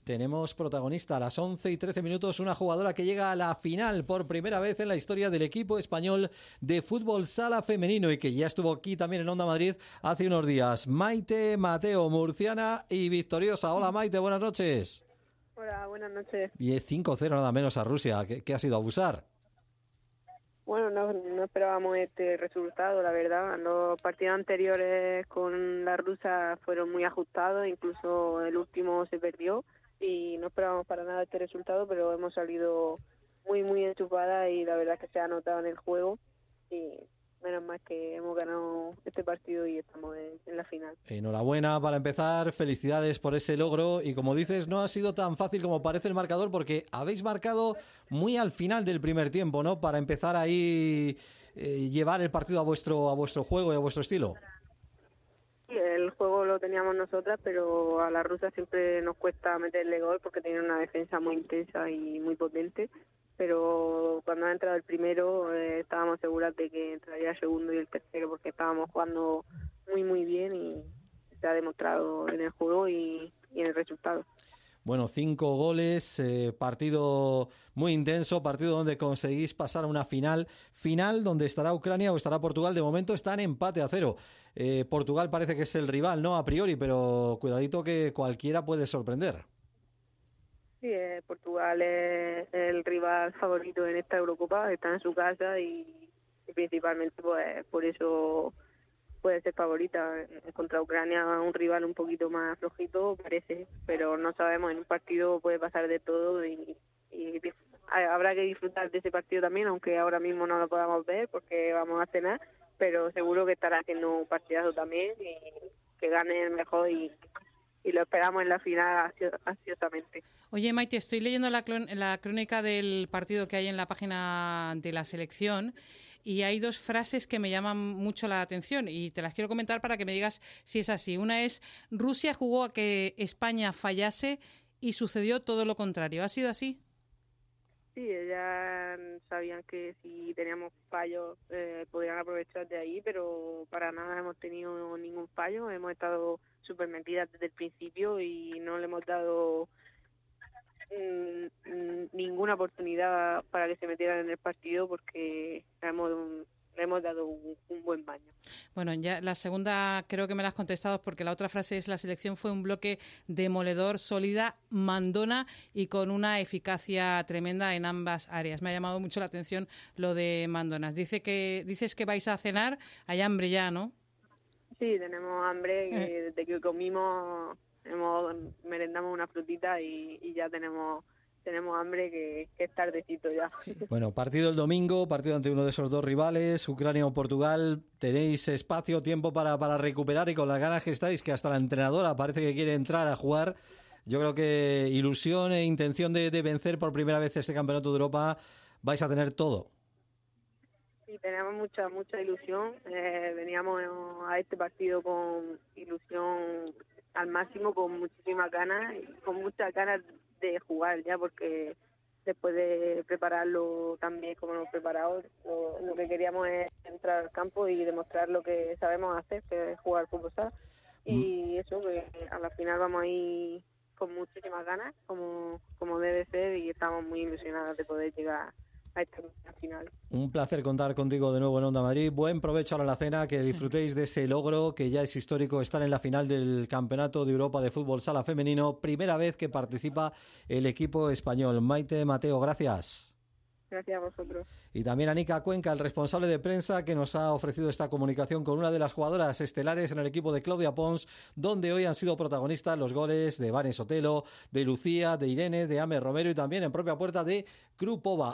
Tenemos protagonista a las 11:13, una jugadora que llega a la final por primera vez en la historia del equipo español de fútbol sala femenino y que ya estuvo aquí también en Onda Madrid hace unos días. Maite Mateo, murciana y victoriosa. Hola Maite, buenas noches. Hola, buenas noches. Y 5-0 nada menos a Rusia. ¿Qué ha sido? ¿Abusar? Bueno, no esperábamos este resultado, la verdad. Los partidos anteriores con la rusa fueron muy ajustados, incluso el último se perdió y no esperábamos para nada este resultado, pero hemos salido muy enchufadas y la verdad es que se ha notado en el juego y menos mal que hemos ganado este partido y estamos en la final. Enhorabuena para empezar, felicidades por ese logro y como dices, no ha sido tan fácil como parece el marcador porque habéis marcado muy al final del primer tiempo, ¿no? Para empezar ahí llevar el partido a vuestro juego y a vuestro estilo. Sí, el juego lo teníamos nosotras, pero a la rusa siempre nos cuesta meterle gol porque tiene una defensa muy intensa y muy potente. Pero cuando ha entrado el primero estábamos seguras de que entraría el segundo y el tercero porque estábamos jugando muy bien y se ha demostrado en el juego y en el resultado. Bueno, 5 goles, partido muy intenso, partido donde conseguís pasar a una final donde estará Ucrania o estará Portugal. De momento están empate a 0. Portugal parece que es el rival, ¿no? A priori, pero cuidadito que cualquiera puede sorprender. Sí, Portugal es el rival favorito en esta Eurocopa, está en su casa y principalmente pues por eso puede ser favorita. Contra Ucrania, un rival un poquito más flojito parece, pero no sabemos, en un partido puede pasar de todo y habrá que disfrutar de ese partido también, aunque ahora mismo no lo podamos ver porque vamos a cenar, pero seguro que estará haciendo un partidazo también y que gane el mejor y lo esperamos en la final ansiosamente. Oye, Maite, estoy leyendo la crónica del partido que hay en la página de la selección y hay 2 frases que me llaman mucho la atención y te las quiero comentar para que me digas si es así. Una es, Rusia jugó a que España fallase y sucedió todo lo contrario. ¿Ha sido así? Sí, ellas sabían que si teníamos fallos podían aprovechar de ahí, pero para nada hemos tenido ningún fallo. Hemos estado súper metidas desde el principio y no le hemos dado ninguna oportunidad para que se metieran en el partido porque le hemos dado un buen baño. Bueno, ya la segunda creo que me la has contestado porque la otra frase es: la selección fue un bloque demoledor, sólida, mandona y con una eficacia tremenda en ambas áreas. Me ha llamado mucho la atención lo de mandonas. Dices que vais a cenar, hay hambre ya, ¿no? Sí, tenemos hambre, que desde que comimos merendamos una frutita y ya tenemos hambre que es tardecito ya. Sí. Bueno, partido el domingo, partido ante uno de esos 2 rivales, Ucrania o Portugal. Tenéis espacio, tiempo para recuperar y con las ganas que estáis, que hasta la entrenadora parece que quiere entrar a jugar. Yo creo que ilusión e intención de vencer por primera vez este Campeonato de Europa vais a tener todo. Sí, tenemos mucha ilusión. Veníamos a este partido con ilusión al máximo, con muchísimas ganas y con muchas ganas de jugar ya, porque después de prepararlo tan bien como lo hemos preparado, lo que queríamos es entrar al campo y demostrar lo que sabemos hacer, que es jugar fútbol sala. Y eso, que a la final vamos a ir con muchísimas ganas, como debe ser, y estamos muy ilusionadas de poder llegar a esta final. Un placer contar contigo de nuevo en Onda Madrid. Buen provecho ahora en la cena, que disfrutéis de ese logro que ya es histórico, estar en la final del Campeonato de Europa de Fútbol Sala Femenino, primera vez que participa el equipo español. Maite Mateo, gracias. Gracias a vosotros. Y también a Nica Cuenca, el responsable de prensa, que nos ha ofrecido esta comunicación con una de las jugadoras estelares en el equipo de Claudia Pons, donde hoy han sido protagonistas los goles de Vane Sotelo, de Lucía, de Irene, de Ame Romero y también en propia puerta de Krupova.